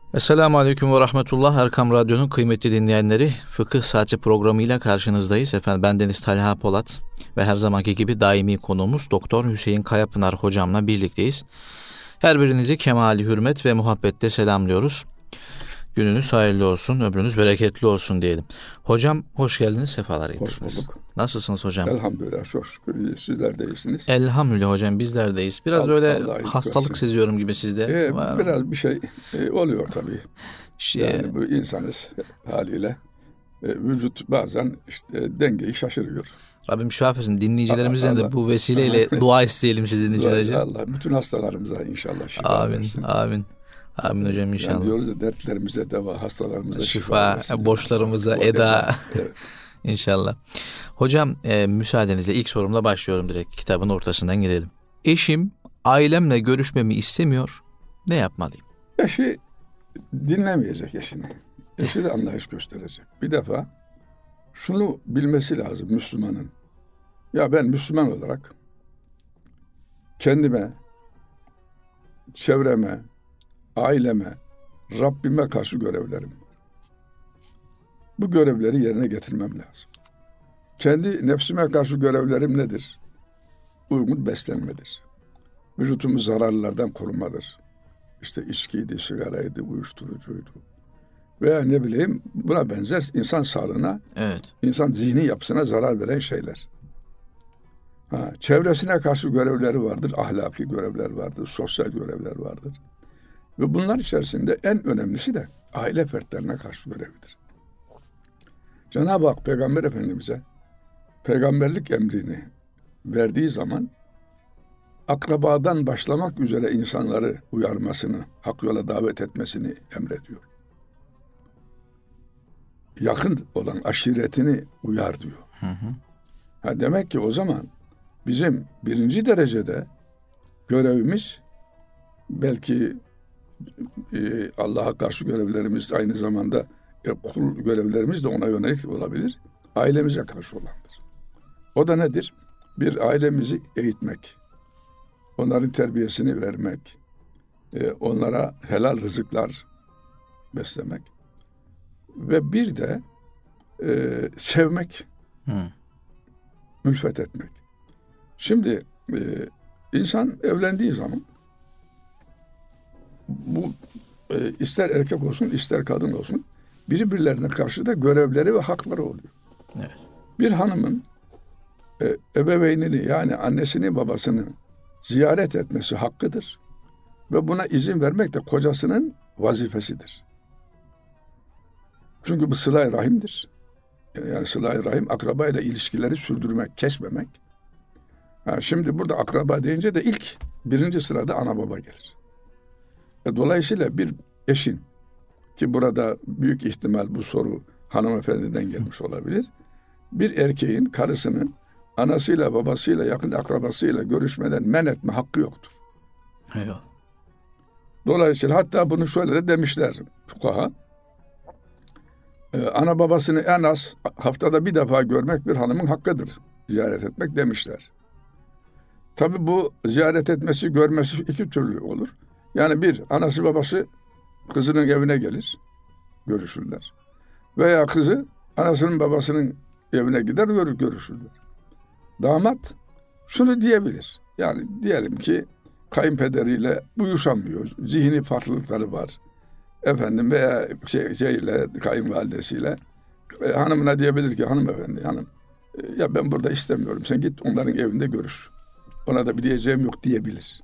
Esselamu Aleyküm ve Rahmetullah. Erkam Radyo'nun kıymetli dinleyenleri, Fıkıh Saati programıyla karşınızdayız. Efendim, ben Deniz Talha Polat ve her zamanki gibi daimi konuğumuz Doktor Hüseyin Kayapınar hocamla birlikteyiz. Her birinizi kemali hürmet ve muhabbetle selamlıyoruz. Gününüz hayırlı olsun, ömrünüz bereketli olsun diyelim. Hocam hoş geldiniz, sefalar getirdiniz. Hoş bulduk. Nasılsınız hocam? Elhamdülillah, çok şükür. Sizler de iyisiniz. Elhamdülillah hocam, bizler de iyiyiz. Biraz böyle hastalık seziyorum gibi sizde. Biraz bir şey oluyor tabii. Yani bu insanız haliyle. Vücut bazen işte dengeyi şaşırıyor. Rabbim şifa versin. Dinleyicilerimizden de bu vesileyle dua isteyelim sizin için hocam. Allah bütün hastalarımıza inşallah şifa versin. Amin. Amin hocam inşallah. Yani diyoruz ya, dertlerimize deva, hastalarımıza şifa versin. Borçlarımıza eda. Evet. İnşallah. Hocam müsaadenizle ilk sorumla başlıyorum direkt. Kitabın ortasından girelim. Eşim ailemle görüşmemi istemiyor. Ne yapmalıyım? Eşi dinlemeyecek eşini. Eşi de anlayış gösterecek. Bir defa şunu bilmesi lazım Müslümanın. Ya ben Müslüman olarak kendime, çevreme, aileme, Rabbime karşı görevlerim. Bu görevleri yerine getirmem lazım. Kendi nefsime karşı görevlerim nedir? Uygun beslenmedir. Vücutumu zararlardan korumadır. İşte içkiydi, sigaraydı, uyuşturucuydu. Veya ne bileyim buna benzer insan sağlığına, insan zihni yapısına zarar veren şeyler. Çevresine karşı görevleri vardır, ahlaki görevler vardır, sosyal görevler vardır. Ve bunlar içerisinde en önemlisi de aile fertlerine karşı görevidir. Cenab-ı Hak Peygamber Efendimiz'e peygamberlik emrini verdiği zaman akrabadan başlamak üzere insanları uyarmasını, hak yola davet etmesini emrediyor. Yakın olan aşiretini uyar diyor. Demek ki o zaman bizim birinci derecede görevimiz belki Allah'a karşı görevlerimiz aynı zamanda kul görevlerimiz de ona yönelik olabilir. Ailemize karşı olandır. O da nedir? Bir, ailemizi eğitmek. Onların terbiyesini vermek. Onlara helal rızıklar beslemek. Ve bir de sevmek. Ülfet etmek. Şimdi insan evlendiği zaman bu ister erkek olsun ister kadın olsun birbirlerine karşı da görevleri ve hakları oluyor. Evet. Bir hanımın ebeveynini yani annesini babasını ziyaret etmesi hakkıdır. Ve buna izin vermek de kocasının vazifesidir. Çünkü bu sıla-i rahimdir. Yani sıla-i rahim akrabayla ilişkileri sürdürmek, kesmemek. Şimdi burada akraba deyince de birinci sırada ana baba gelir. Dolayısıyla bir eşin, ki burada büyük ihtimal bu soru hanımefendiden gelmiş olabilir. Bir erkeğin karısının anasıyla babasıyla yakın akrabasıyla görüşmeden men etme hakkı yoktur. Eyvallah. Dolayısıyla hatta bunu şöyle de demişler fukaha. Ana babasını en az haftada bir defa görmek bir hanımın hakkıdır. Ziyaret etmek demişler. Tabii bu ziyaret etmesi, görmesi iki türlü olur. Yani bir, anası babası kızının evine gelir, görüşürler. Veya kızı anasının babasının evine gider, görüşürler. Damat şunu diyebilir. Yani diyelim ki kayınpederiyle uyuşamıyor. Zihni farklılıkları var. Efendim veya kayınvalidesiyle hanımına diyebilir ki hanımefendi ya ben burada istemiyorum. Sen git onların evinde görüş. Ona da bir diyeceğim yok diyebilir.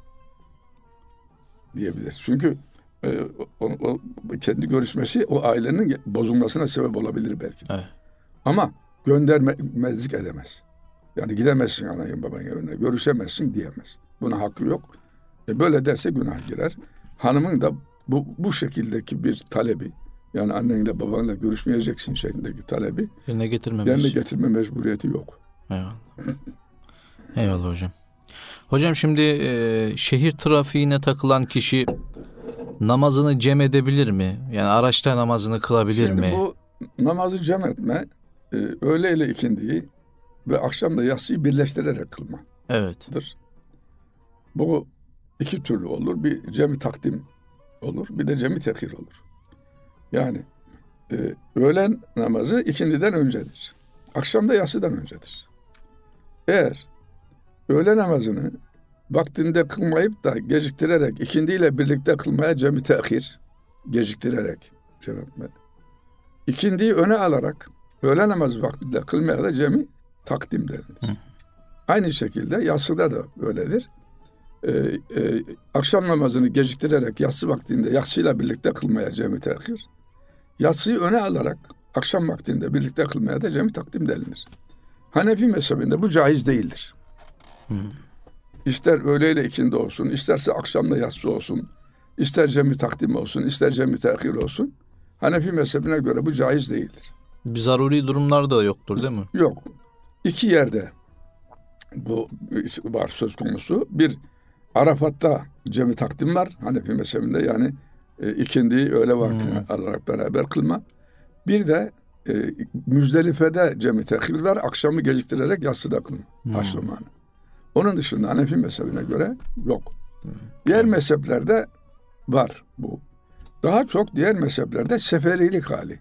Çünkü o kendi görüşmesi o ailenin bozulmasına sebep olabilir belki. Evet. Ama göndermezlik edemez. Yani gidemezsin anayın babanın evine, görüşemezsin diyemez. Buna hakkı yok. Böyle derse günah girer. Hanımın da bu şekildeki bir talebi, yani annenle babanla görüşmeyeceksin şeklindeki talebi yerine getirme mecburiyeti yok. Eyvallah. Eyvallah hocam. Hocam şimdi şehir trafiğine takılan kişi namazını cem edebilir mi? Yani araçta namazını kılabilir mi? Şimdi bu namazı cem etme öğle ile ikindiyi ve akşamda yatsıyı birleştirerek kılma. Evet. Bu iki türlü olur. Bir cem-i takdim olur, bir de cem-i tehir olur. Yani öğlen namazı ikindiden öncedir. Akşam da yatsıdan öncedir. Eğer öğle namazını vaktinde kılmayıp da geciktirerek ikindiyle birlikte kılmaya cem-i tehir, geciktirerek cem etmek. İkindiyi öne alarak öğle namazı vaktinde kılmaya da cem-i takdim denilir. Aynı şekilde yatsıda da böyledir. Akşam namazını geciktirerek yatsı vaktinde yatsıyla birlikte kılmaya cem-i tehir. Yatsıyı öne alarak akşam vaktinde birlikte kılmaya da cem-i takdim denilir. Hanefi mezhebinde bu caiz değildir. İster öğleyle ikindi olsun, isterse akşamla yatsı olsun, ister cem-i takdim olsun, ister cem-i tehir olsun. Hanefi mezhebine göre bu caiz değildir. Bir zaruri durumlar da yoktur değil mi? Yok. İki yerde bu var söz konusu. Bir, Arafat'ta cem-i takdim var Hanefi mezhebinde, yani ikindiyi öğle vaktine alarak beraber kılma. Bir de Müzdelife'de cem-i tehir var, akşamı geciktirerek yatsıda kılma. Haşlamanı. Onun dışında Hanefi mezhebine göre yok. Diğer mezheplerde var bu. Daha çok diğer mezheplerde seferilik hali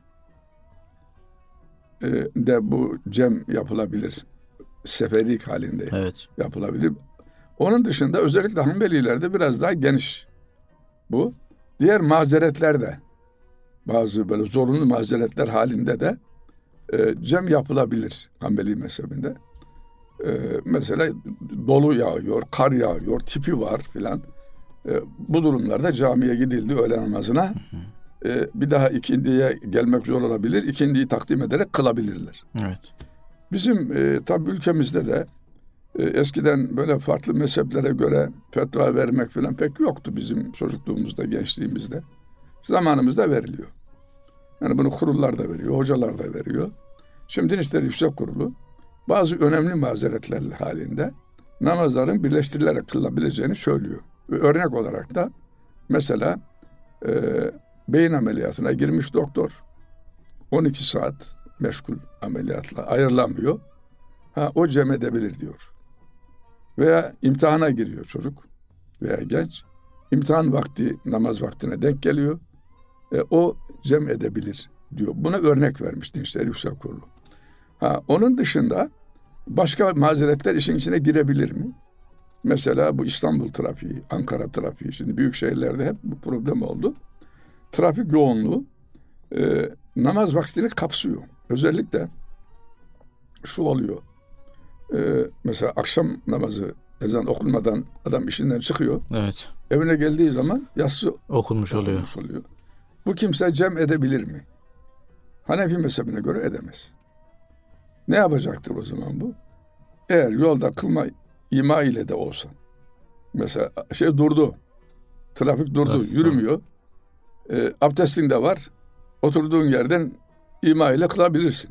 de bu cem yapılabilir. Seferilik halinde yapılabilir. Onun dışında özellikle Hanbelilerde biraz daha geniş bu. Diğer mazeretlerde, bazı böyle zorunlu mazeretler halinde de cem yapılabilir Hanbeli mezhebinde. Mesela dolu yağıyor, kar yağıyor, tipi var filan. Bu durumlarda camiye gidildi öğle namazına. Bir daha ikindiye gelmek zor olabilir. İkindiyi takdim ederek kılabilirler. Evet. Bizim tabi ülkemizde de eskiden böyle farklı mezheplere göre fetva vermek falan pek yoktu bizim çocukluğumuzda, gençliğimizde. Zamanımızda veriliyor. Yani bunu kurullar da veriyor, hocalar da veriyor. Şimdi Din İşleri Yüksek Kurulu bazı önemli mazeretler halinde namazların birleştirilerek kılınabileceğini söylüyor. Ve örnek olarak da mesela beyin ameliyatına girmiş doktor 12 saat meşgul ameliyatla ayrılamıyor. O cem edebilir diyor. Veya imtihana giriyor çocuk veya genç. İmtihan vakti namaz vaktine denk geliyor. O cem edebilir diyor. Buna örnek vermiş Din İşleri Yüksek Kurulu. Onun dışında başka mazeretler işin içine girebilir mi? Mesela bu İstanbul trafiği, Ankara trafiği, şimdi büyük şehirlerde hep bu problem oldu. Trafik yoğunluğu namaz vaktini kapsıyor. Özellikle şu oluyor. Mesela akşam namazı ezan okunmadan adam işinden çıkıyor. Evet. Evine geldiği zaman yatsı okunmuş oluyor. Bu kimse cem edebilir mi? Hanefi mezhebine göre edemez. Ne yapacaktır o zaman bu? Eğer yolda kılma ima ile de olsa. Mesela durdu. Trafik durdu. Yürümüyor. Abdestin de var. Oturduğun yerden ima ile kılabilirsin.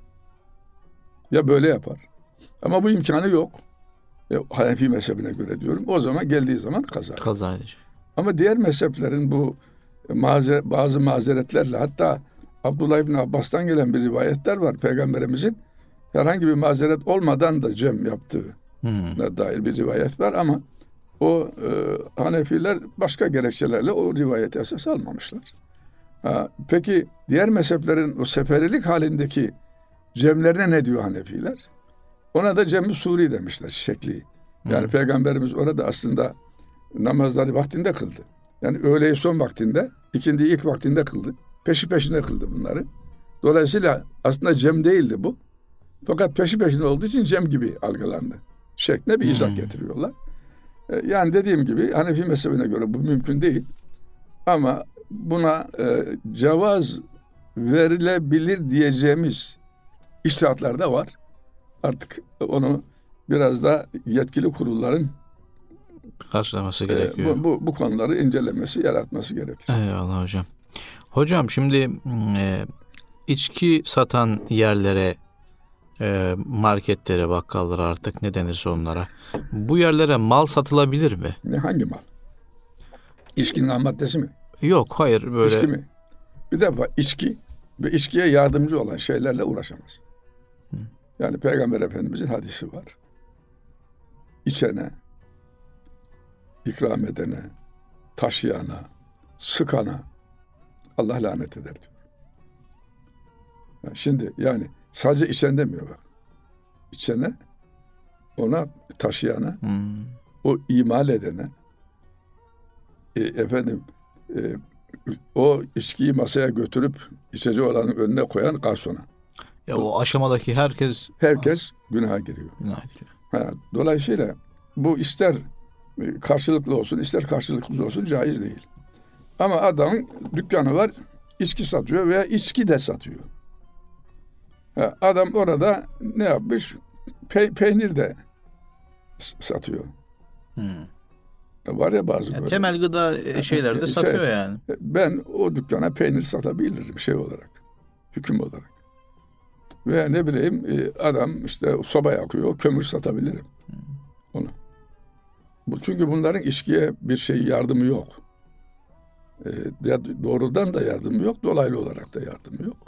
Ya böyle yapar. Ama bu imkanı yok. Hanefi mezhebine göre diyorum. O zaman geldiği zaman kaza edecek. Ama diğer mezheplerin bu bazı mazeretlerle, hatta Abdullah İbni Abbas'tan gelen bir rivayetler var. Peygamberimizin herhangi bir mazeret olmadan da cem yaptığına dair bir rivayet var ama o Hanefiler başka gerekçelerle o rivayeti esas almamışlar. Peki diğer mezheplerin o seferilik halindeki cemlerine ne diyor Hanefiler? Ona da cem-i suri demişler, şekli. Yani Peygamberimiz orada aslında namazları vaktinde kıldı. Yani öğleyi son vaktinde, ikindiyi ilk vaktinde kıldı. Peşi peşine kıldı bunları. Dolayısıyla aslında cem değildi bu. Fakat peşi peşine olduğu için cem gibi algılandı. Şekline bir izah getiriyorlar. Yani dediğim gibi Hanefi mezhebine göre bu mümkün değil. Ama buna cevaz verilebilir diyeceğimiz içtihatlar da var. Artık onu biraz da yetkili kurulların karşılaması gerekiyor. Bu konuları incelemesi, yaratması gerekir. Eyvallah hocam. Hocam şimdi içki satan yerlere, marketlere, bakkallara, artık ne denirse onlara, bu yerlere mal satılabilir mi? Hangi mal? İçkinin ham maddesi mi? Yok, hayır, böyle. İçki mi? Bir defa içki ve içkiye yardımcı olan şeylerle uğraşamaz. Yani Peygamber Efendimizin hadisi var. İçene, ikram edene, taşıyana, sıkana Allah lanet eder diyor. Şimdi yani sadece içen demiyor bak. İçene, ona taşıyana, o imal edene, o içkiyi masaya götürüp içecek olanın önüne koyan garsona. Ya o aşamadaki herkes günaha giriyor. Günaha giriyor. Dolayısıyla bu ister karşılıklı olsun, ister karşılıksız olsun caiz değil. Ama adamın dükkanı var, içki satıyor veya içki de satıyor. Adam orada ne yapmış? Peynir de satıyor. Var ya bazı böyle. Temel gıda şeyler de satıyor yani. Ben o dükkana peynir satabilirim şey olarak. Hüküm olarak. Veya ne bileyim adam işte soba yakıyor, kömür satabilirim. Onu. Çünkü bunların içkiye bir şey yardımı yok. Doğrudan da yardımı yok, dolaylı olarak da yardımı yok.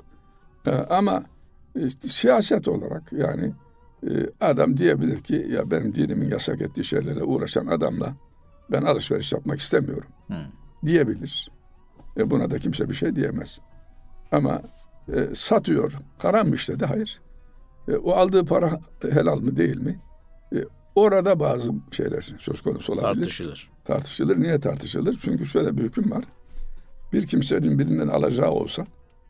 Ama işte, siyaset olarak yani adam diyebilir ki ya benim dinimin yasak ettiği şeylerle uğraşan adamla ben alışveriş yapmak istemiyorum diyebilir. Buna da kimse bir şey diyemez. Ama satıyor, haram mı işledi? Hayır. O aldığı para helal mi değil mi? Orada bazı şeyler söz konusu olabilir. Tartışılır. Niye tartışılır? Çünkü şöyle bir hüküm var. Bir kimsenin birinden alacağı olsa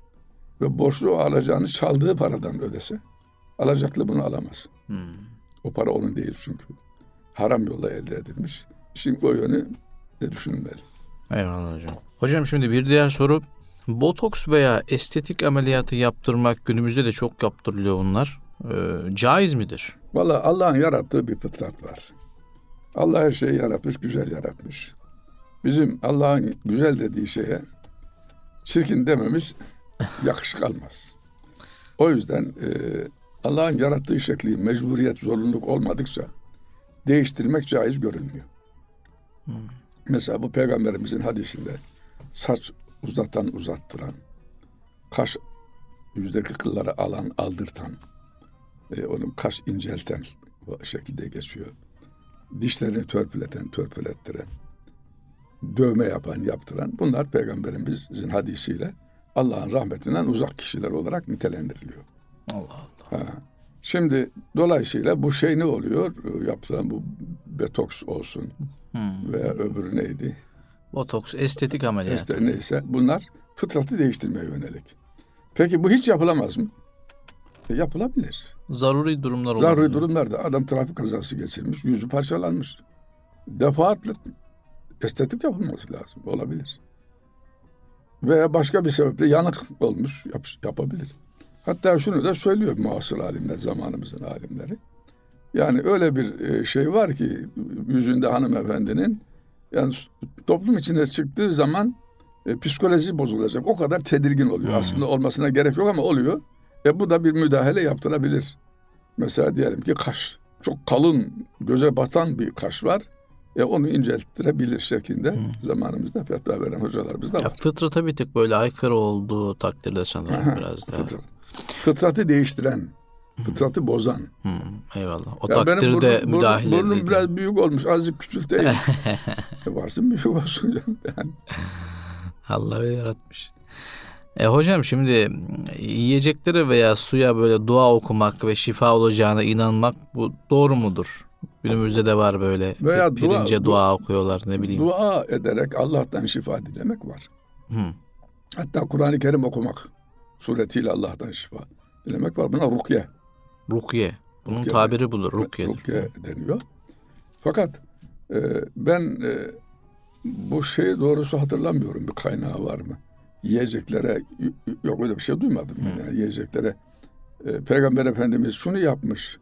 ve borçlu o alacağını çaldığı paradan ödese alacaklı bunu alamaz. O para onun değil çünkü. Haram yolla elde edilmiş. Şimdi o yönü de düşünülmeli. Eyvallah hocam. Hocam şimdi bir diğer soru. Botoks veya estetik ameliyatı yaptırmak günümüzde de çok yaptırılıyor bunlar. Caiz midir? Vallahi Allah'ın yarattığı bir fıtrat var. Allah her şeyi yaratmış, güzel yaratmış. Bizim Allah'ın güzel dediği şeye çirkin dememiz yakışık almaz. O yüzden Allah'ın yarattığı şekli mecburiyet, zorunluluk olmadıkça değiştirmek caiz görülmüyor. Mesela bu Peygamberimizin hadisinde saç uzattıran, kaş yüzdeki kılları aldırtan, onun kaş incelten şekilde geçiyor. Dişlerini törpülettiren, dövme yaptıran bunlar Peygamberimizin hadisiyle Allah'ın rahmetinden uzak kişiler olarak nitelendiriliyor. Allah Allah. Şimdi dolayısıyla bu şey ne oluyor? Yapılan bu botoks olsun veya öbürü neydi? Botoks, estetik ameliyat. Neyse bunlar fıtratı değiştirmeye yönelik. Peki bu hiç yapılamaz mı? Yapılabilir. Zaruri durumlar olabilir. Zaruri durumlarda adam trafik kazası geçirmiş, yüzü parçalanmış. Defaatlı estetik yapılması lazım. Olabilir. Veya başka bir sebeple yanık olmuş, yapabilir. Hatta şunu da söylüyor muasır alimler, zamanımızın alimleri. Yani öyle bir şey var ki yüzünde hanımefendinin yani toplum içine çıktığı zaman psikolojisi bozulacak. O kadar tedirgin oluyor. Aslında olmasına gerek yok ama oluyor. Bu da bir müdahale yaptırabilir. Mesela diyelim ki kaş. Çok kalın, göze batan bir kaş var. Onu incelttirebilir şeklinde zamanımızda fetva veren hocalarımız da var. Fıtrata bir tık böyle aykırı olduğu takdirde sanırım biraz daha. Fıtratı değiştiren, fıtratı bozan. Eyvallah. O takdirde müdahale edilir. Burnum biraz büyük olmuş, azıcık küçülteyim. Varsın büyük olsun canım. Yani. Allah yaratmış. Hocam şimdi yiyeceklere veya suya böyle dua okumak ve şifa olacağına inanmak bu doğru mudur? Günümüzde de var böyle veya pirince dua okuyorlar ne bileyim. Dua ederek Allah'tan şifa dilemek var. Hatta Kur'an-ı Kerim okumak suretiyle Allah'tan şifa dilemek var. Buna rukiye. Bunun rukiye tabiri budur. Rukiye deniyor. Fakat ben bu şeyi doğrusu hatırlamıyorum. Bir kaynağı var mı? Yiyeceklere yok öyle bir şey duymadım. Yani yiyeceklere Peygamber Efendimiz şunu yapmış.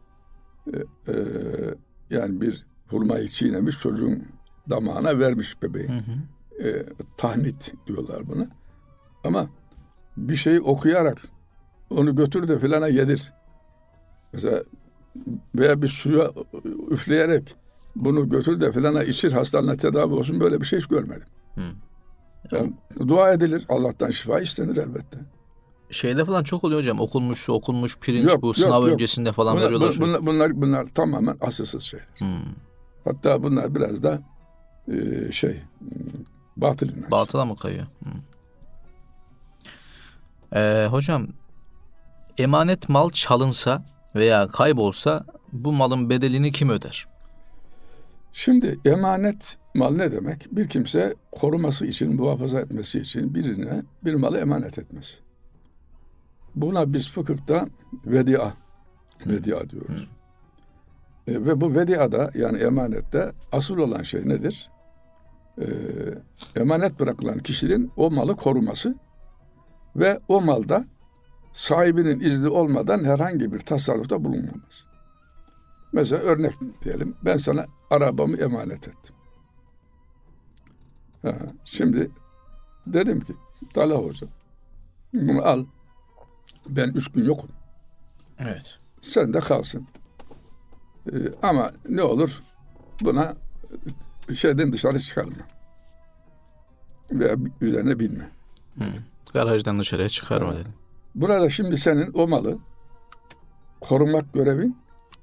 Yani bir hurmayı çiğnemiş çocuğun damağına vermiş bebeğin. Tahnit diyorlar buna. Ama bir şeyi okuyarak onu götür de filana yedir. Mesela veya bir suya üfleyerek bunu götür de filana içir hastalığına tedavi olsun böyle bir şey hiç görmedim. Yani dua edilir. Allah'tan şifa istenir elbette. Şeyde falan çok oluyor hocam. Okunmuş su, okunmuş pirinç sınav öncesinde falan veriyorlar. Bunlar tamamen asılsız şeyler. Hatta bunlar biraz da Batıl inanç. Batıla mı kayıyor? Hocam, emanet mal çalınsa veya kaybolsa bu malın bedelini kim öder? Şimdi emanet mal ne demek? Bir kimse koruması için, muhafaza etmesi için birine bir malı emanet etmez. Buna biz fıkıhta vedia diyoruz. Ve bu vediada, yani emanette asıl olan şey nedir? Emanet bırakılan kişinin o malı koruması ve o malda sahibinin izni olmadan herhangi bir tasarrufta bulunmaması. Mesela örnek diyelim, ben sana arabamı emanet ettim. Şimdi dedim ki, Talha Hoca, bunu al, ben 3 gün yokum. Evet. Sen de kalsın. Ama ne olur, buna şeyden dışarı çıkarma. Veya üzerine binme. Garajdan dışarıya çıkarma dedim. Burada şimdi senin o malı korumak görevin,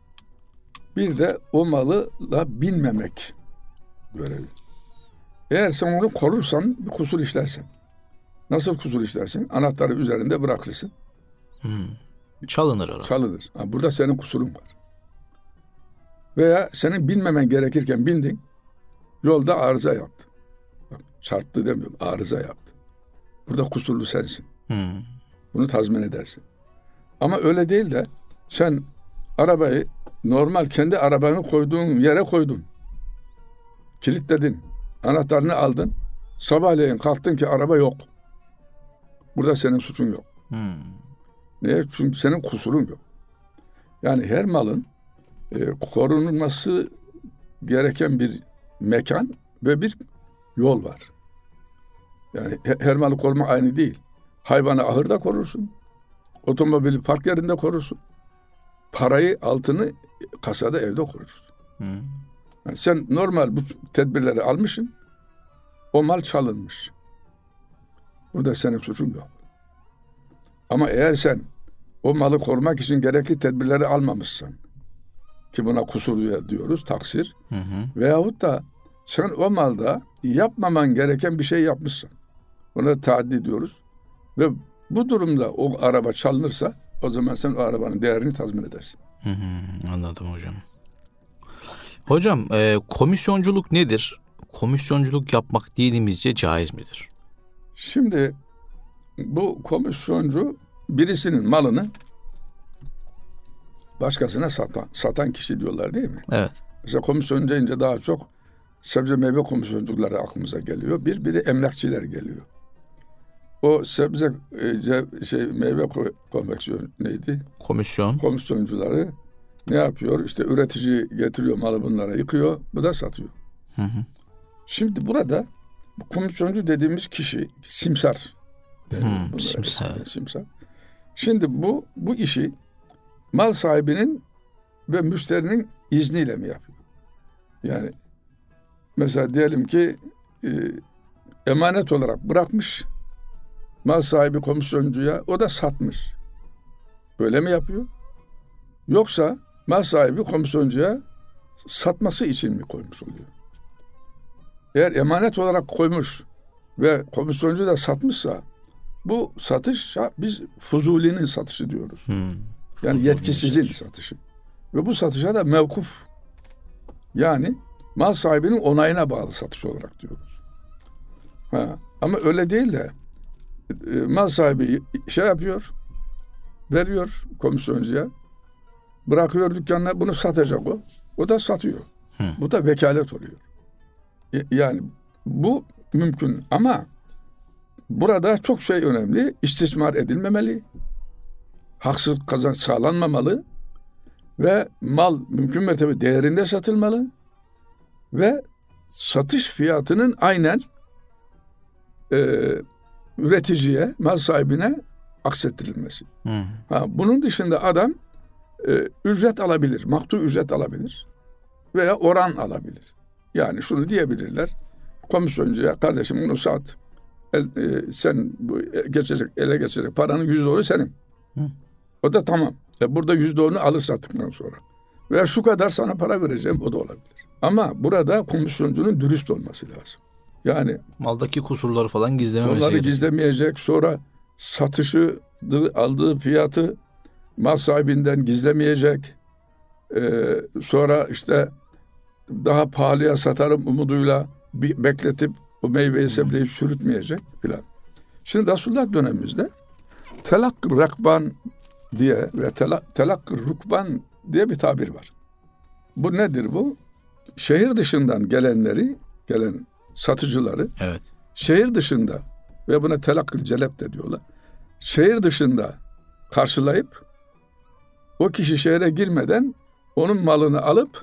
bir de o malı da binmemek görevi. Eğer sen onu korursan bir kusur işlersin. Nasıl kusur işlersin? Anahtarı üzerinde bırakırsın. Çalınır orada. Çalınır. Burada senin kusurun var. Veya senin binmemen gerekirken bindin, yolda arıza yaptı. Bak, çarptı demiyorum, arıza yaptı. Burada kusurlu sensin. Bunu tazmin edersin. Ama öyle değil de sen arabayı normal kendi arabanı koyduğun yere koydun. Kilitledin. Anahtarını aldın. Sabahleyin kalktın ki araba yok. Burada senin suçun yok. Niye? Çünkü senin kusurun yok. Yani her malın korunması gereken bir mekan ve bir yol var. Yani her malı korumak aynı değil. Hayvanı ahırda korursun. Otomobili park yerinde korursun. Parayı, altını kasada, evde korursun. Yani sen normal bu tedbirleri almışsın. O mal çalınmış. Burada senin suçun yok. Ama eğer sen o malı korumak için gerekli tedbirleri almamışsan, ki buna kusur diyoruz, taksir, veyahut da sen o malda yapmaman gereken bir şey yapmışsın. Buna taaddi diyoruz. Ve bu durumda o araba çalınırsa, o zaman sen o arabanın değerini tazmin edersin. Anladım hocam. Hocam, komisyonculuk nedir? Komisyonculuk yapmak dinimizce caiz midir? Şimdi bu komisyoncu birisinin malını başkasına satan kişi diyorlar, değil mi? Evet. Mesela komisyon deyince daha çok sebze meyve komisyoncuları aklımıza geliyor. Bir de emlakçiler geliyor. O sebze meyve komisyon neydi? Komisyoncuları ne yapıyor? İşte üretici getiriyor malı, bunlara yıkıyor, bu da satıyor. Şimdi burada bu komisyoncu dediğimiz kişi simsar. Simsar. Şimdi bu işi mal sahibinin ve müşterinin izniyle mi yapıyor? Yani mesela diyelim ki emanet olarak bırakmış, mal sahibi komisyoncuya, o da satmış. Böyle mi yapıyor? Yoksa mal sahibi komisyoncuya satması için mi koymuş oluyor? Eğer emanet olarak koymuş ve komisyoncu da satmışsa, bu satışa biz fuzulinin satışı diyoruz. Yani yetkisizin satışı. Ve bu satışa da mevkuf, yani mal sahibinin onayına bağlı satış olarak diyoruz. Ama öyle değil de mal sahibi şey yapıyor, veriyor komisyoncuya, bırakıyor dükkanına, bunu satacak o. O da satıyor. Bu da vekalet oluyor. Yani bu mümkün ama burada çok şey önemli. İstismar edilmemeli. Haksız kazanç sağlanmamalı. Ve mal mümkün mertebe değerinde satılmalı. Ve satış fiyatının aynen üreticiye, mal sahibine aksettirilmesi. Bunun dışında adam ücret alabilir. Maktu ücret alabilir. Veya oran alabilir. Yani şunu diyebilirler. Komisyoncuya, kardeşim bunu sat. Sen bu ele geçecek paranın %10'u senin. O da tamam. Burada %10'u alır sattıktan sonra. Veya şu kadar sana para vereceğim, o da olabilir. Ama burada komisyoncunun dürüst olması lazım. Yani maldaki kusurları falan gizlememesi onları gerekiyor. gizlemeyecek. Sonra satışı, aldığı fiyatı mal sahibinden gizlemeyecek. Sonra işte daha pahalıya satarım umuduyla bekletip o meyveyi sebzeyi çürütmeyecek filan. Şimdi Resulullah dönemimizde telak-ı rakban diye ve telak-ı rukban diye bir tabir var. Bu nedir bu? Şehir dışından gelen satıcıları, Evet. şehir dışında ve buna telak-ı celep de diyorlar. Şehir dışında karşılayıp o kişi şehre girmeden onun malını alıp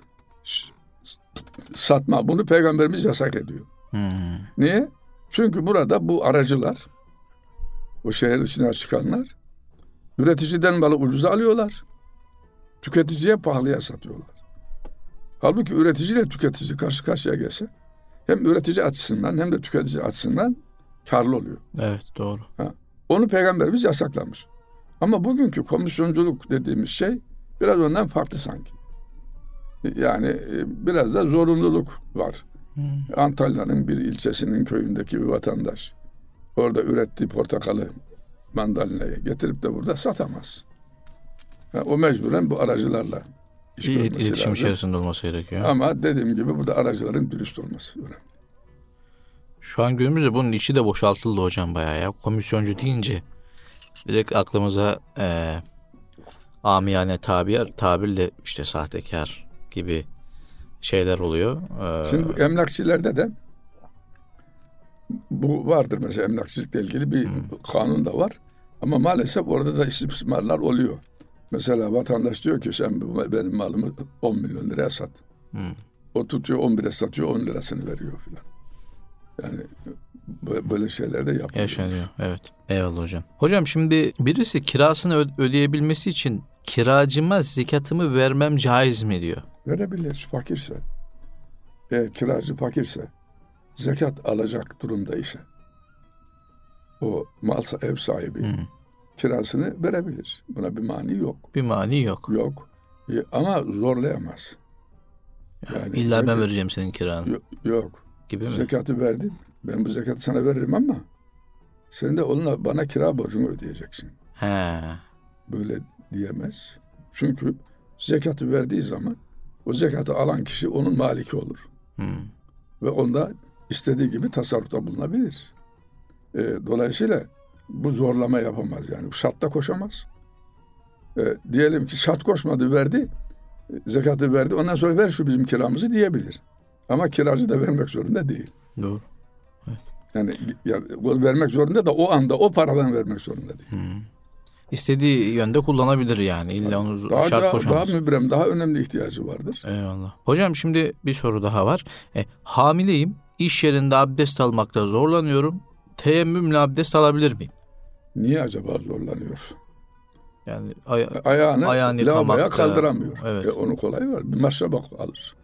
satma. Bunu Peygamberimiz yasak ediyor. Niye? Çünkü burada bu aracılar, o şehir dışına çıkanlar, üreticiden malı ucuza alıyorlar. Tüketiciye pahalıya satıyorlar. Halbuki üretici ile tüketici karşı karşıya gelse hem üretici açısından hem de tüketici açısından karlı oluyor. Evet, doğru. Onu Peygamberimiz yasaklamış. Ama bugünkü komisyonculuk dediğimiz şey biraz ondan farklı sanki. Yani biraz da zorunluluk var. Antalya'nın bir ilçesinin köyündeki bir vatandaş orada ürettiği portakalı, mandalinayı getirip de burada satamaz. O mecburen bu aracılarla iletişim içerisinde olması gerekiyor. Ama dediğim gibi burada aracıların dürüst olması önemli. Şu an günümüzde bunun içi de boşaltıldı hocam bayağı ya. Komisyoncu deyince direkt aklımıza amiyane tabirle işte sahtekar gibi şeyler oluyor. Şimdi bu emlakçilerde de bu vardır mesela, emlakçılıkla ilgili bir kanun da var. Ama maalesef orada da istismarlar oluyor. Mesela vatandaş diyor ki sen benim malımı 10 milyon liraya sat. O tutuyor 11'e satıyor, 10 lirasını veriyor filan. Yani böyle şeyler de yapılıyor. Yaşanıyor, evet. Eyvallah hocam. Hocam şimdi birisi kirasını ödeyebilmesi için kiracıma zekatımı vermem caiz mi diyor. Verebilir fakirse. Kiracı fakirse, zekat alacak durumda ise o ev sahibi kirasını verebilir. Buna bir mani yok. Bir mani yok. Yok. Ama zorlayamaz. Yani illa ben vereceğim senin kiranı. Yok. Gibi mi? Zekatı verdin. Ben bu zekatı sana veririm ama sen de onunla bana kira borcunu ödeyeceksin. Böyle diyemez. Çünkü zekatı verdiği zaman o zekatı alan kişi onun maliki olur. Ve onda istediği gibi tasarrufta bulunabilir. Dolayısıyla bu zorlama yapamaz. Yani şartta koşamaz. Diyelim ki şart koşmadı, verdi. Zekatı verdi. Ondan sonra ver şu bizim kiramızı diyebilir. Ama kiracı da vermek zorunda değil. Doğru. Evet. Yani vermek zorunda da o anda o paradan vermek zorunda değil. İstediği yönde kullanabilir yani. İlla onu şart koşamaz. Daha mübrem, daha önemli ihtiyacı vardır. Eyvallah. Hocam şimdi bir soru daha var. Hamileyim. İş yerinde abdest almakta zorlanıyorum. Teyemmümle abdest alabilir miyim? Niye acaba zorlanıyor? Yani ayağını lavaboya kaldıramıyor. Evet. Onu kolay var. Bir maşraba alır.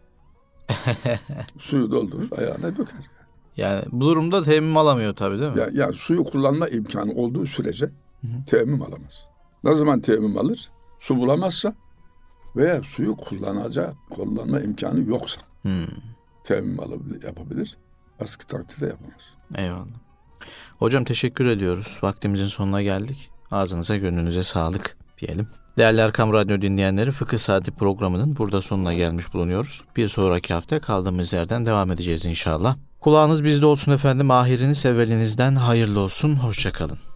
Suyu doldurur, ayağına döker. Yani bu durumda teyemmüm alamıyor tabii değil mi? Ya suyu kullanma imkanı olduğu sürece teyemmüm alamaz. Ne zaman teyemmüm alır? Su bulamazsa veya suyu kullanma imkanı yoksa teyemmüm yapabilir. Aksi takdirde yapamaz. Eyvallah. Hocam teşekkür ediyoruz. Vaktimizin sonuna geldik. Ağzınıza gönlünüze sağlık diyelim. Değerli Erkam Radyo dinleyenleri, Fıkıh Saati programının burada sonuna gelmiş bulunuyoruz. Bir sonraki hafta kaldığımız yerden devam edeceğiz inşallah. Kulağınız bizde olsun efendim. Ahiriniz evvelinizden hayırlı olsun. Hoşça kalın.